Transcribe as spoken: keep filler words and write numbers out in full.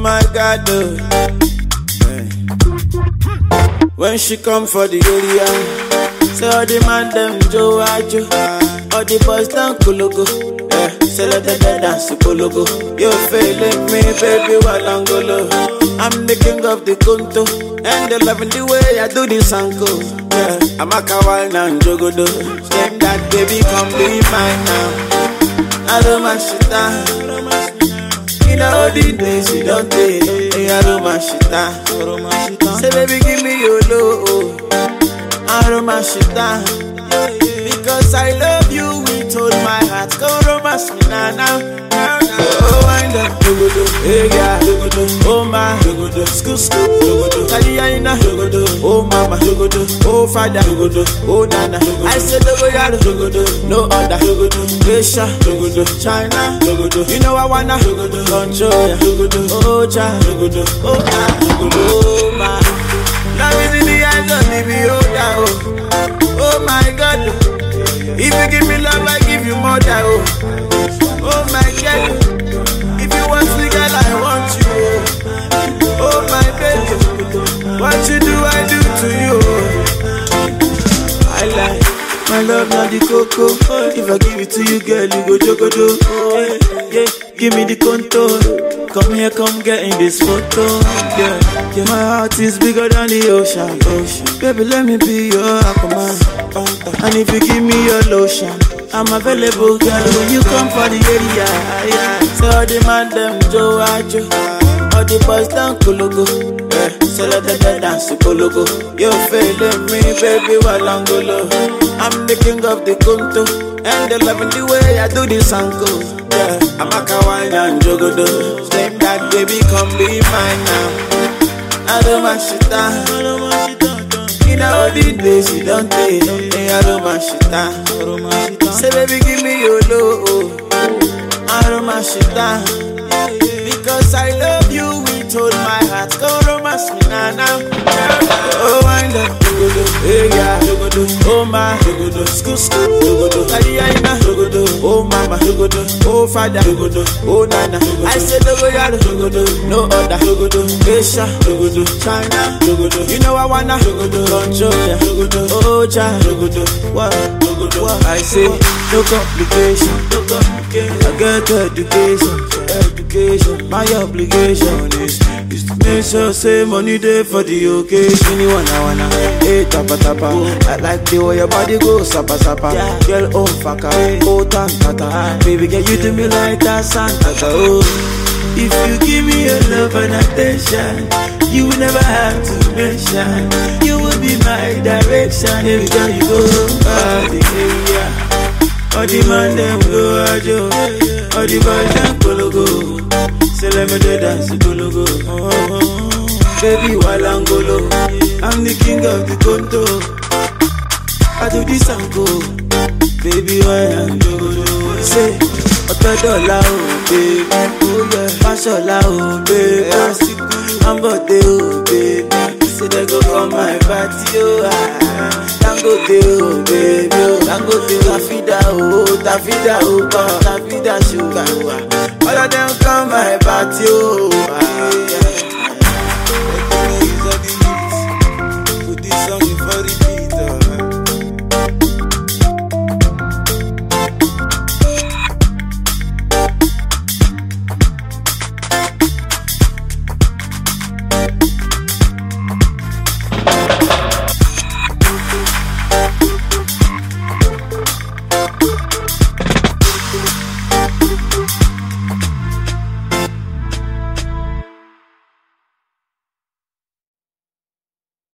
my God, oh. Hey. When she come for the area, say all the man them Joe Ajo, all the boys down Kulugu. Yeah, say let them dance to Kulugu. You feeling me, baby, Walangolo. I'm the king of the Kunto, and they loving the way I do this uncle. Yeah, I'm a kawal now, Jogodo. Say that baby, come be mine now. I don't my shit down. In all the days you don't take. I don't my shit down. Say baby, give me your love. I don't my shit down. Because I love you with all my heart. Go romance me now, now, now, now. Oh, wind up, hey yeah, oh my, school, school, Kaliyaina, oh mama, oh father, oh nana. I said no other, Asia, China, you know I wanna control ya. Oh cha, oh ah, oh my. Now is in the eyes of the beholder. Oh my God. If you give me love, I give you more than oh. Oh my God. If you want me, girl, I want you. Oh my baby. What you do, I do to you. I like my love, not the cocoa. If I give it to you, girl, you go jogodo. Oh, yeah, yeah. Give me the contour. Come here, come get in this photo. Yeah, yeah. My heart is bigger than the ocean. Ocean. Baby, let me be your aquaman. And if you give me your lotion, I'm available, girl, when you come for the area. Yeah. So all the man them Joe Ajo, all the boys down Kulugu. Yeah. So let them dance to Kulugu. You feeling me, baby, Walangolo. I'm the king of the Kunto, and they loving the way I do this uncle. Yeah. I'm a kawaii and Jogodo. Say that baby, come be mine now. I don't want shit down. In all the days you don't take, I don't want shit down. Say baby, give me your love. I don't want shit down. Because I love you with all my heart. Go romance me now, now. Oh, wind up, hey yeah, oh my, school, school, Kaliyaina, oh mama, oh father, oh nana. I said no other, Asia, China, you know I wanna control ya. Oh cha, what, what I say, no complication, no complication. I get education, education. My obligation is is to make sure say money there for the occasion. Anyone I wanna, hey tapa tapa. I like the way your body goes sapa sapa. Girl oh faka, oh tan tata. Baby girl you do me like that Santa. Oh, if you give me your love and attention, you will never have to mention. You will be my direction every time you go out the area. All the man them go ajo, all the boys them Kulugu. Say let me do dance to Kulugu. Oh, oh, oh. Baby Walangolo, I'm the king of the Kunto. I do this and go, baby why I'm Jogodo. Say, Oto Dola oh baby, oh yeah, Fashola oh baby, I'm Bote oh baby. Say they go come my party oh ah. Dangote oh baby, oh Dangote Tafida oh, Tafida oh, Tafida sugar oh. All of them come my party oh ah.